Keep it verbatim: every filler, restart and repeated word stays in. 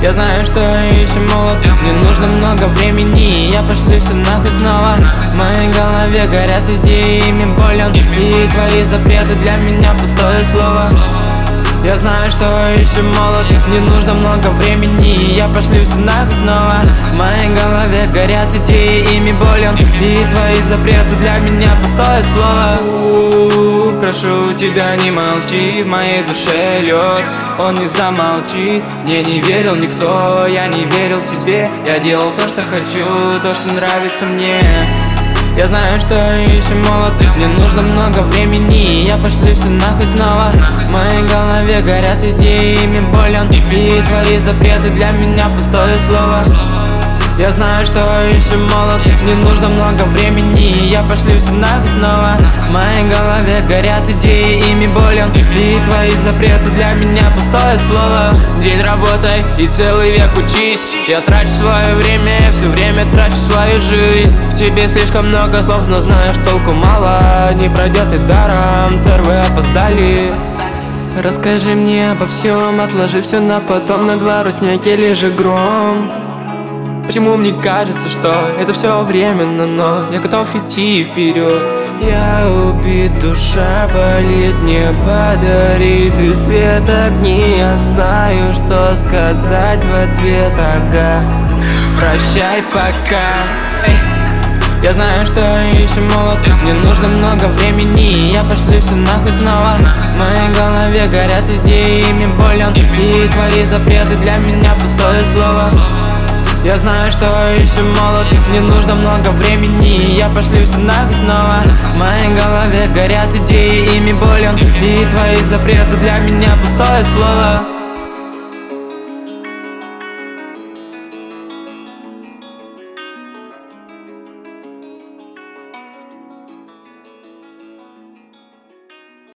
Я знаю, что еще молод, мне нужно много времени. Я пошлю все нахуй снова. В моей голове горят идеи, ими болен. И твои запреты для меня пустое слово. Я знаю, что еще молод, мне нужно много времени. Я пошлю все нахуй снова. В моей голове горят идеи, ими болен. И твои запреты для меня пустое слово. У-у-у, прошу тебя, не молчи, в моей душе лед, он не замолчит. Мне не верил никто, я не верил себе. Я делал то, что хочу, то, что нравится мне. Я знаю, что еще молод, мне нужно много времени. Я пошлю все нахуй снова. В моей голове горят идеи, ими болен. И твои запреты для меня пустое слово. Я знаю, что еще молод, мне нужно много времени. Я пошлю все нахуй снова. В моей голове горят идеи, ими болен. И твои запреты для меня пустое слово. День работай и целый век учись. Я трачу свое время, все время трачу свою жизнь. В тебе слишком много слов, но знаешь, толку мало. Не пройдет и даром, сэр, вы опоздали. Расскажи мне обо всем, отложи все на потом. На двору снег или же гром. Почему мне кажется, что это все временно, но я готов идти вперед. Я убит, душа болит, мне подари ты свет огни. Я знаю, что сказать в ответ, ага. Прощай пока. Эй. Я знаю, что еще молод, мне нужно много времени. Я пошлю все нахуй снова. В моей голове горят идеи, ими болен. И твои запреты для меня пустое слово. Я знаю, что еще молод, мне нужно много времени. Я пошлю все нахуй снова. В моей голове горят идеи, ими болен. И твои запреты для меня пустое слово.